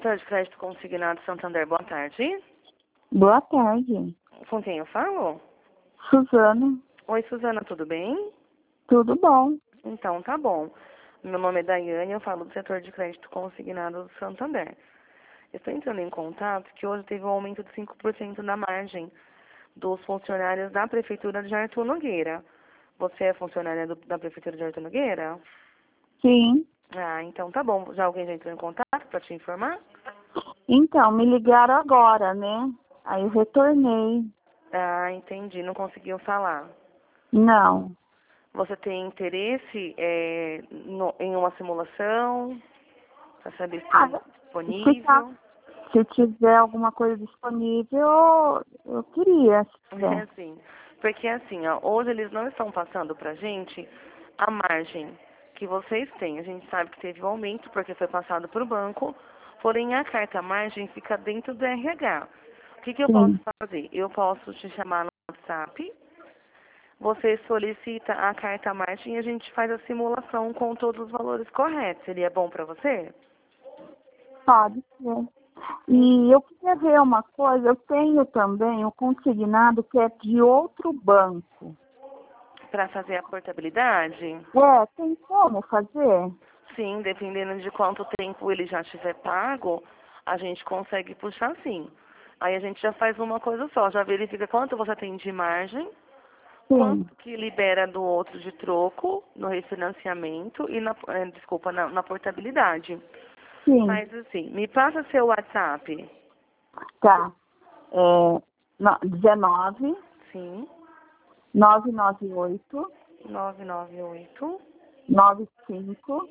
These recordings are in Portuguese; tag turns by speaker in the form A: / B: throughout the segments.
A: Cartão de crédito consignado Santander, boa tarde.
B: Boa tarde.
A: Com quem eu falo?
B: Suzana.
A: Oi, Suzana, tudo bem?
B: Tudo bom?
A: Então, tá bom. Meu nome é Daiane, eu falo do setor de crédito consignado do Santander. Eu estou entrando em contato que hoje teve um aumento de 5% na margem dos funcionários da Prefeitura de Artur Nogueira. Você é funcionária da Prefeitura de Artur Nogueira?
B: Sim.
A: Ah, então tá bom. Já alguém já entrou em contato para te informar?
B: Então, me ligaram agora, né? Aí eu retornei.
A: Ah, entendi. Não conseguiu falar.
B: Não.
A: Você tem interesse em uma simulação? Para saber se
B: Ah,
A: tem
B: se,
A: disponível?
B: se tiver alguma coisa disponível, eu queria, se
A: É
B: tiver.
A: assim, porque assim, ó, hoje eles não estão passando pra gente a margem que vocês têm. A gente sabe que teve um aumento porque foi passado para o banco, porém a carta margem fica dentro do RH. O que eu posso
B: Sim.
A: fazer? Eu posso te chamar no WhatsApp, você solicita a carta margem e a gente faz a simulação com todos os valores corretos. Seria bom para você?
B: Pode ser. E eu queria ver uma coisa, eu tenho também o consignado que é de outro banco.
A: Para fazer a portabilidade?
B: Tem como fazer?
A: Sim, dependendo de quanto tempo ele já tiver pago, a gente consegue puxar sim. Aí a gente já faz uma coisa só, já verifica quanto você tem de margem,
B: Sim.
A: quanto que libera do outro de troco no refinanciamento e na portabilidade.
B: Sim.
A: Faz assim, me passa seu WhatsApp.
B: Tá. 19
A: Sim,
B: 998
A: 998
B: 95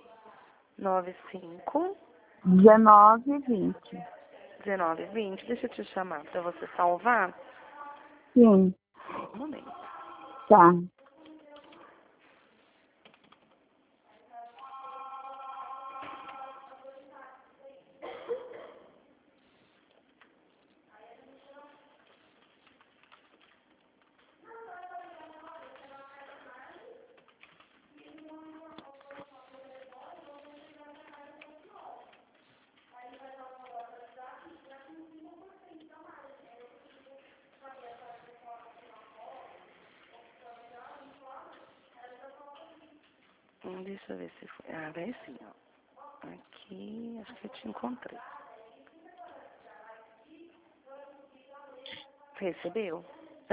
A: 95
B: 1920.
A: 1920. Deixa eu te chamar para você salvar.
B: Sim,
A: Um momento.
B: tá.
A: Deixa eu ver se foi. Ah, é sim, ó. Aqui, acho que eu te encontrei. Recebeu?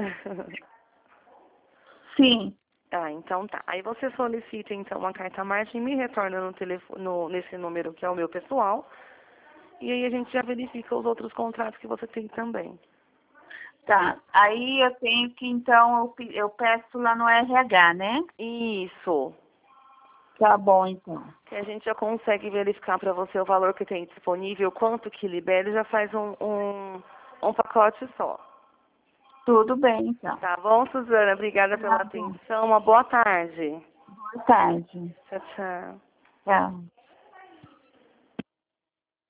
B: Sim,
A: Ah, então tá. Aí você solicita então uma carta margem e me retorna no telefone, nesse número que é o meu pessoal. E aí a gente já verifica os outros contratos que você tem também.
B: tá. Aí eu tenho que, então, eu peço lá no RH, né?
A: Isso.
B: Tá bom, então.
A: Que a gente já consegue verificar para você o valor que tem disponível, quanto que libera e já faz um pacote só.
B: Tudo bem, então.
A: Tá bom, Suzana? Obrigada pela
B: Tá bom.
A: atenção. Uma boa tarde.
B: Boa tarde.
A: Tchau, tchau.
B: Tchau.